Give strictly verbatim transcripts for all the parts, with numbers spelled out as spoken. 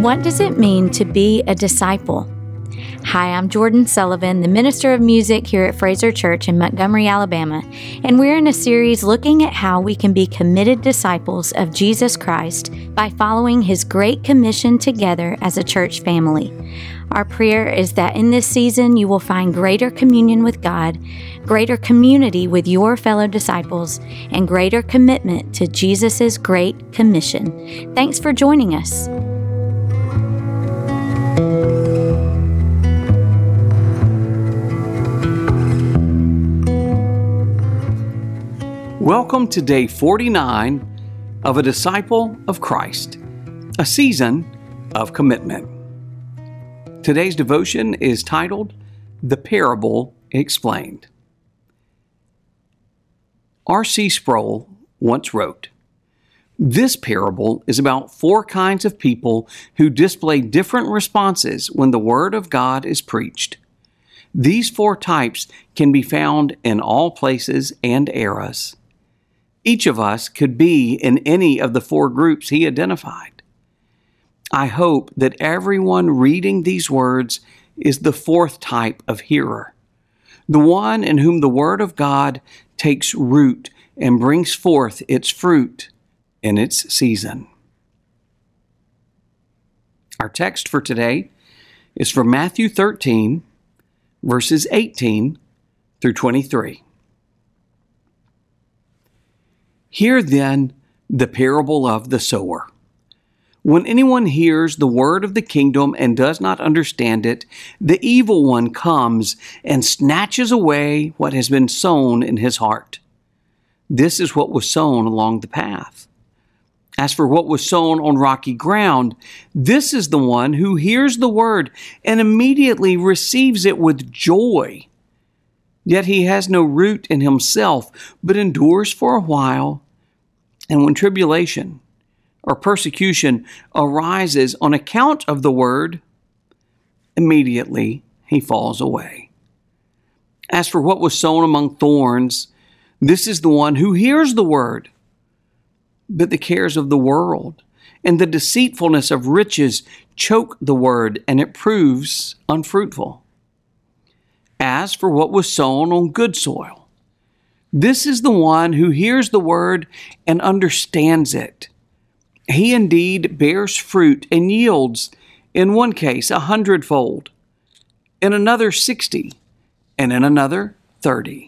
What does it mean to be a disciple? Hi, I'm Jordan Sullivan, the Minister of Music here at Fraser Church in Montgomery, Alabama, and we're in a series looking at how we can be committed disciples of Jesus Christ by following His Great Commission together as a church family. Our prayer is that in this season you will find greater communion with God, greater community with your fellow disciples, and greater commitment to Jesus' Great Commission. Thanks for joining us. Welcome to day forty-nine of A Disciple of Christ, a season of commitment. Today's devotion is titled, The Parable Explained. R C Sproul once wrote, "This parable is about four kinds of people who display different responses when the Word of God is preached. These four types can be found in all places and eras. Each of us could be in any of the four groups he identified. I hope that everyone reading these words is the fourth type of hearer, the one in whom the Word of God takes root and brings forth its fruit in its season." Our text for today is from Matthew thirteen, verses eighteen through twenty-three. Hear then the parable of the sower. When anyone hears the word of the kingdom and does not understand it, the evil one comes and snatches away what has been sown in his heart. This is what was sown along the path. As for what was sown on rocky ground, this is the one who hears the word and immediately receives it with joy. Yet he has no root in himself, but endures for a while. And when tribulation or persecution arises on account of the word, immediately he falls away. As for what was sown among thorns, this is the one who hears the word, but the cares of the world and the deceitfulness of riches choke the word, and it proves unfruitful. As for what was sown on good soil, this is the one who hears the word and understands it. He indeed bears fruit and yields, in one case a hundredfold, in another sixty, and in another thirty.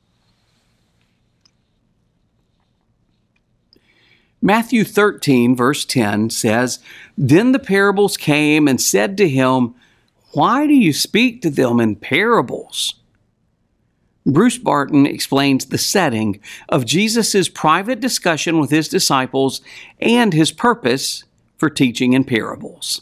Matthew thirteen, verse ten says, "Then the parables came and said to him, 'Why do you speak to them in parables?'" Bruce Barton explains the setting of Jesus' private discussion with his disciples and his purpose for teaching in parables.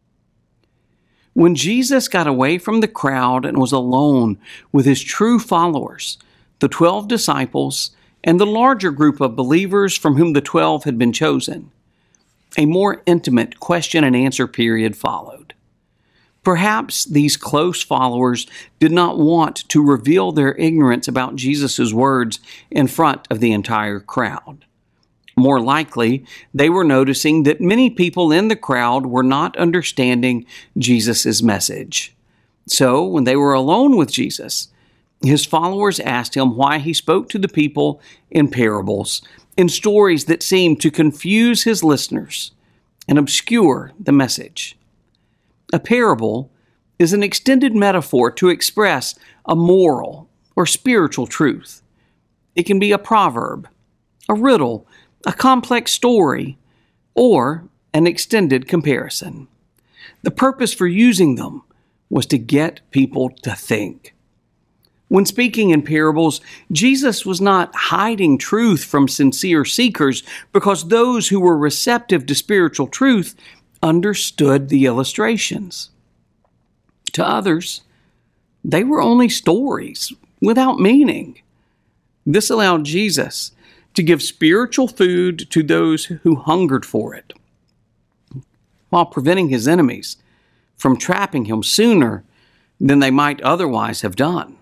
When Jesus got away from the crowd and was alone with his true followers, the twelve disciples, and the larger group of believers from whom the twelve had been chosen, a more intimate question and answer period followed. Perhaps these close followers did not want to reveal their ignorance about Jesus' words in front of the entire crowd. More likely, they were noticing that many people in the crowd were not understanding Jesus' message. So, when they were alone with Jesus, his followers asked him why he spoke to the people in parables, in stories that seemed to confuse his listeners and obscure the message. A parable is an extended metaphor to express a moral or spiritual truth. It can be a proverb, a riddle, a complex story, or an extended comparison. The purpose for using them was to get people to think. When speaking in parables, Jesus was not hiding truth from sincere seekers because those who were receptive to spiritual truth understood the illustrations. To others, they were only stories without meaning. This allowed Jesus to give spiritual food to those who hungered for it, while preventing his enemies from trapping him sooner than they might otherwise have done.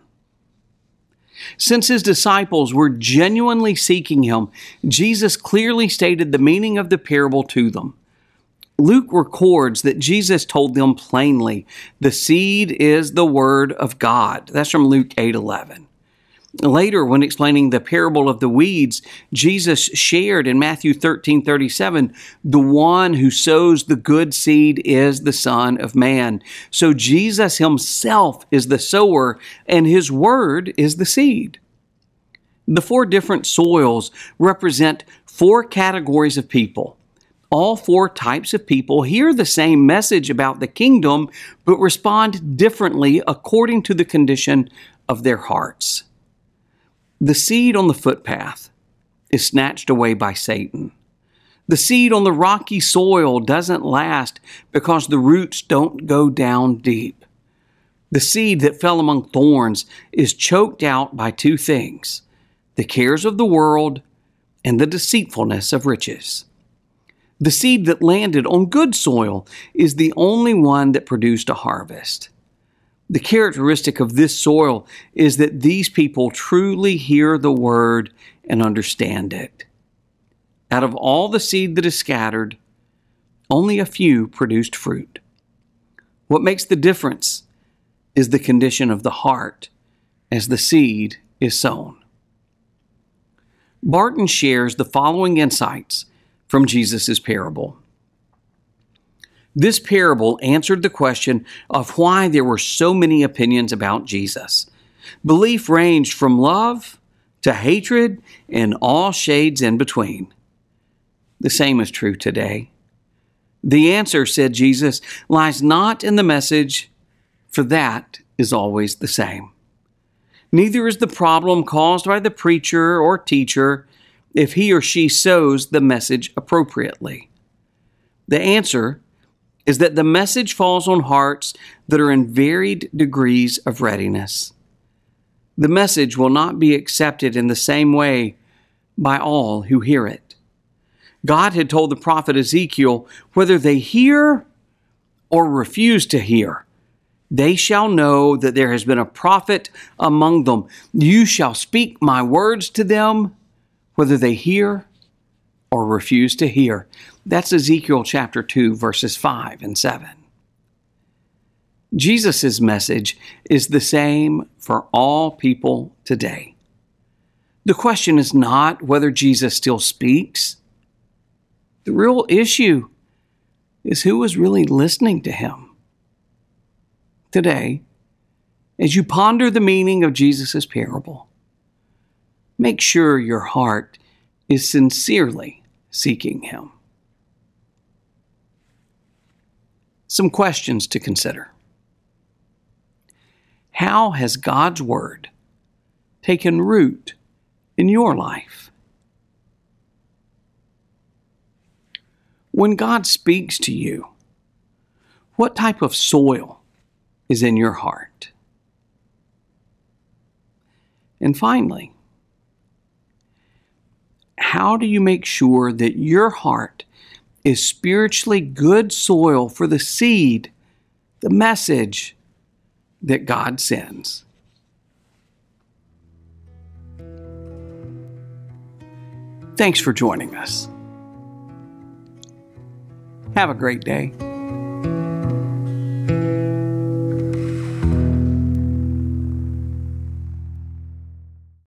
Since his disciples were genuinely seeking him, Jesus clearly stated the meaning of the parable to them. Luke records that Jesus told them plainly, the seed is the word of God. That's from Luke eight eleven. Later, when explaining the parable of the weeds, Jesus shared in Matthew thirteen thirty-seven, the one who sows the good seed is the Son of Man. So Jesus himself is the sower, and his word is the seed. The four different soils represent four categories of people. All four types of people hear the same message about the kingdom, but respond differently according to the condition of their hearts. The seed on the footpath is snatched away by Satan. The seed on the rocky soil doesn't last because the roots don't go down deep. The seed that fell among thorns is choked out by two things: the cares of the world and the deceitfulness of riches. The seed that landed on good soil is the only one that produced a harvest. The characteristic of this soil is that these people truly hear the word and understand it. Out of all the seed that is scattered, only a few produced fruit. What makes the difference is the condition of the heart as the seed is sown. Barton shares the following insights from Jesus' parable. This parable answered the question of why there were so many opinions about Jesus. Belief ranged from love to hatred and all shades in between. The same is true today. The answer, said Jesus, lies not in the message, for that is always the same. Neither is the problem caused by the preacher or teacher if he or she sows the message appropriately. The answer is that the message falls on hearts that are in varied degrees of readiness. The message will not be accepted in the same way by all who hear it. God had told the prophet Ezekiel, whether they hear or refuse to hear, they shall know that there has been a prophet among them. You shall speak my words to them, whether they hear or refuse to hear. That's Ezekiel chapter two, verses five and seven. Jesus' message is the same for all people today. The question is not whether Jesus still speaks. The real issue is who is really listening to him. Today, as you ponder the meaning of Jesus' parable, make sure your heart is sincerely seeking him. Some questions to consider. How has God's word taken root in your life? When God speaks to you, what type of soil is in your heart? And finally, how do you make sure that your heart is spiritually good soil for the seed, the message that God sends? Thanks for joining us. Have a great day.